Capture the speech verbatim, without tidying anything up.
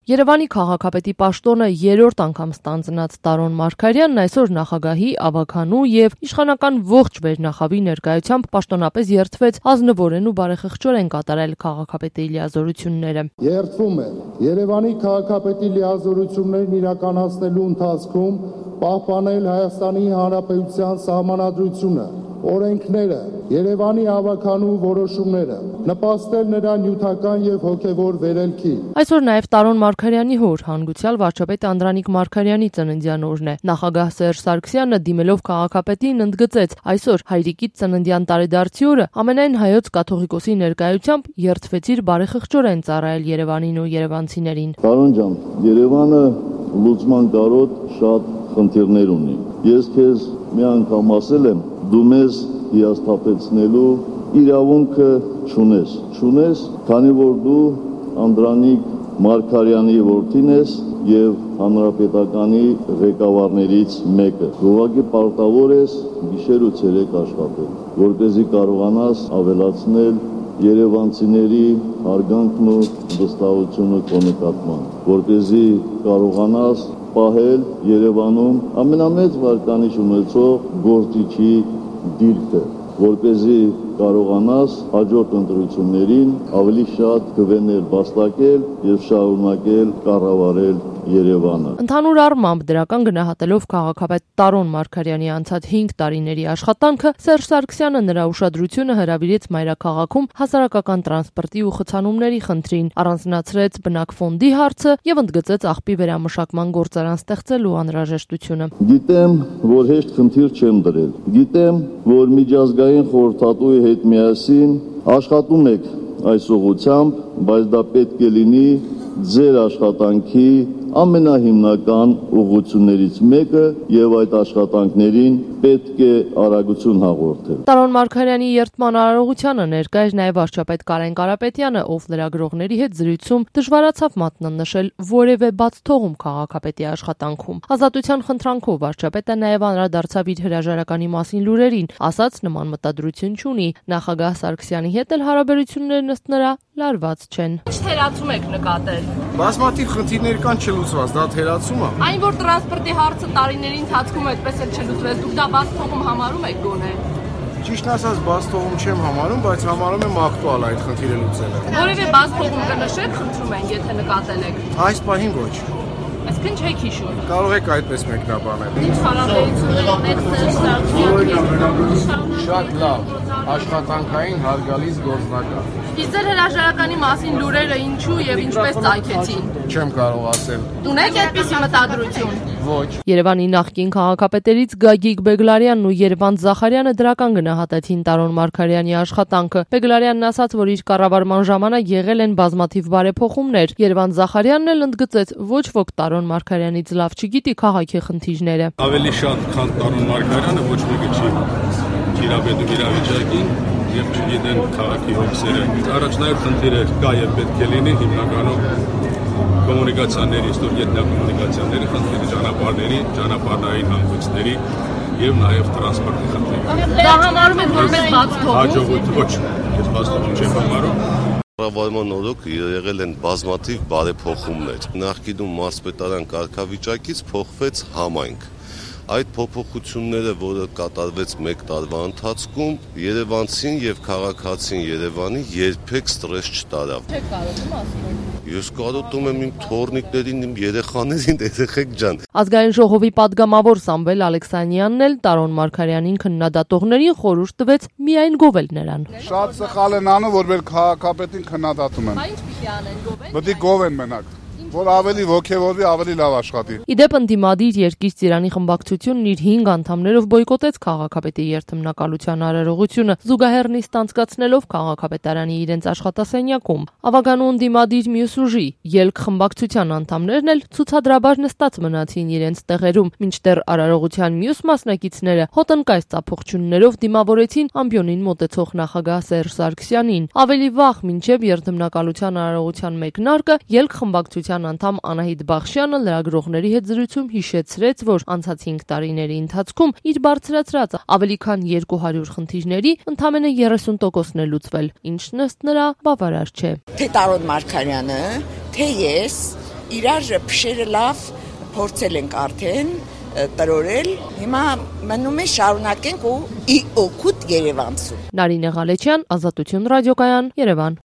Երևանի քաղաքապետի պաշտոնը երրորդ անգամ ստանձնած Տարոն Մարգարյանն այսօր նախագահի, ավագանու եւ իշխանական ողջ վերնախավի ներկայությամբ պաշտոնապես երդվեց ազնվորեն ու բարեխղճորեն կատարել քաղաքապետի լիազորությունները։ Երդվում է Երևանի քաղաքապետի լիազորություններն իրականացնելու ընթացքում պահպանել Հայաստանի Հանրապետության սահմանադրությունը, օրենքները, Երևանի ավականու որոշումները, նպաստել նրա նյութական եւ հոգեվոր վերելքի։ Այսօր նաեւ Տարոն Մարգարյանի հոր հանգուցյալ վարչապետ Անդրանիկ Մարգարյանի ծննդյան օրն է։ Նախագահ Սերժ Սարգսյանը դիմելով քաղաքապետին ընդգծեց, այսօր հայրիկից ծննդյան տարեդարձի օրը ամենայն հայոց կաթողիկոսի ներկայությամբ երդվեցիր բարեխղճորեն ծառայել Երևանին ու երևանցիներին։ Տարոն ջան, Երևանը լուծման կարոտ շատ խնդիրներ ունի։ Ես քեզ մի անգամ ասել եմ, դու մեզ հիասթափեցնելու իրավունքը չունես, չունես, քանի որ դու Անդրանիկ Մարգարյանի որդին ես եւ հանրապետականի ղեկավարներից մեկը։ Ուղղակի պարտավոր ես գիշեր ու ցերեկ աշխատել, որպեսզի կարողանաս ավելացնել երևանցիների հարգանքն ու վստահությունը քո նկատմամբ, որպեսզի կարողանաս պահել Երևանում ամենամեծ վարկանիշ ունեցող գործիչի դիրքը, որպեսզի կարողանաս հաջորդ ընտրություններին ավելի շատ քվեներ վաստակել եւ շարունակել կառավարել Երևանը։ Ընդհանուր առմամբ դրական գնահատելով քաղաքապետ Տարոն Մարգարյանի անցած հինգ տարիների աշխատանքը, Սերժ Սարգսյանը նրա ուշադրությունը հրավիրեց մայրաքաղաքում հասարակական տրանսպորտի ու խցանումների խնդրին, առանձնացրեց բնակֆոնդի հարցը եւ ընդգծեց աղբի վերամշակման գործարան ստեղծելու անհրաժեշտությունը։ Գիտեմ, որ հեշտ խնդիր չեմ դրել։ Գիտեմ, որ միջազգային խորհրդատուի հետ միասին աշխատում եք այս ուղղությամբ, բայց դա պետք է լինի ձեր աշխատանքի ամենահիմնական ուղղություններից մեկը եւ այդ աշխատանքներին պետք է արագություն հաղորդել։ Տարոն Մարգարյանի երդման արարողությանը ներկա էր նաեւ վարչապետ Կարեն Կարապետյանը, ով լրագրողների հետ զրույցում դժվարացավ մատնանշել որևէ բաց թողում քաղաքապետի աշխատանքում։ Ազատության խնդրանքով վարչապետը նաեւ անդրադարձավ իր հրաժարականի մասին լուրերին, ասաց նման մտադրություն չունի, նախագահ Սարգսյանի հետ էլ հարաբերություններն ըստ նրա լարված չեն։ Ինչ թերացում եք նկատել։ Բազմաթիվ խնդիրներ կան չլուծված, դա թերացում է։ Այն որ տրանսպորտի հարցը տարիների ընթացքում այդպես էլ չլուծվեց, դուք դա բաց թողում համարում եք գոնե։ Ճիշտ ասած, բաց թողում չեմ համարում, բայց համարում եմ ակտուալ այդ խնդիրը լուծելը։ Որևէ բաց թողում կնշեք, խնդրում ենք, եթե նկատել եք։ Այս պահին ոչ։ Այսինքն չեք հիշում։ Կարող եք այդպես մեկնաբանել։ Ինչ հարաբերություններ ունեք Սերժ Սարգսյանի։ Շատ լավ, աշխատանքային հարգալից գործնական։ Իսկ ձեր հրաժարականի մասին լուրերը ինչու եւ ինչպես ծագեցին։ Չեմ կարող ասել։ Ունեք այդպիսի մտադրություն։ Ոչ։ Երևանի նախկին քաղաքապետերից Գագիկ Բեգլարյանն ու Երվանդ Զախարյանը դրական գնահատեցին Տարոն Մարգարյանի աշխատանքը։ Բեգլարյանն ասաց, որ իր կառավարման ժամանակ եղել են բազմաթիվ բարեփոխումներ։ Երվանդ Զախարյանն էլ ընդգծեց, ոչ ոք Տարոն Մարգարյանից լավ չգիտի քաղաքի խնդիրները։ Ավելի շատ քան Տարոն Մարգարյանը ոչ մեկը չի իրավեդում իրավիճակին եւ չգիտեն քաղաքի հոգսերը։ Առաջնահերթ խնդիրը կա եւ պետք է լինի հիմնականում կոմունիկացիաների, ստորգետնյա կոմունիկացիաների խնդիրը, ճանապարհների, ճանապարհային հանգույցների եւ նաեւ տրանսպորտի խնդիրը։ Դա համարում եք որպես բաց թողում։ Հաջողություն ոչ, ես բաց թողում չեմ համարում։ Կառավարման օրոք եղել են բազմաթիվ բարեփոխումներ։ Նախկինում մարզպետարան կարգավիճակից փոխվեց համայնք։ Այդ փոփոխությունները, որը կատարվեց մեկ տարվա ընթացքում, երևանցին եւ քաղաքացին Երևանի երբեք ստրես չտարավ։ Չեք կարողում ասել։ Ես կարոտում եմ իմ թորնիկներին, իմ երեխաներին, երեխեք ջան։ Ազգային ժողովի падգամավոր Սամվել Ալեքսանյանն էլ Տարոն Մարգարյանին քննադատողներին խորհուրդ տվեց միայն գովել նրան։ Շատ սխալ են անում, որ մեր քաղաքապետին քննադատում են։ Ինչ պիտի անեն գովել։ Պետք է գովեն մենակ, որ ավելի ոգևորվի, ավելի լավ աշխատի։ Իդեպ ընդդիմադիր Երկիր ծիրանի խմբակցությունն իր հինգ անդամներով բոյկոտեց քաղաքապետի երթմնակալության արարողությունը, զուգահեռ նիստ անցկացնելով քաղաքապետարանի իրենց աշխատասենյակում։ Ավագանու ընդդիմադիր մյուս ուժի Ելք խմբակցության անդամներն էլ ցուցադրաբար նստած մնացին իրենց տեղերում, մինչդեռ արարողության մյուս մասնակիցները հոտնկայս ծափողջուններով դիմավորեցին ամբիոնին մոտեցող նախագահ Սերժ Սարգսյանին։ Ավելի վաղ, մինչև երթմնակալության արարողության մեկնարկը, Ելք խմբակցության անդամ Անահիտ Բախշյանը լրագրողների հետ զրույցում հիշեցրեց, որ անցած հինգ տարիների ընթացքում իր բարձրացրած ավելի քան երկու հարյուր խնդիրների ընդամենը երեսուն տոկոսն է լուծվել, ինչն ըստ նրա բավարար չէ։ Թե Տարոն Մարգարյանը, թե ես իրար փշերը լավ փորձել ենք արդեն տրորել, հիմա մնում է շարունակենք ու ի օգուտ Երևանցու։ Նարինե Ղալեչյան, Ազատություն ռադիոկայան, Երևան։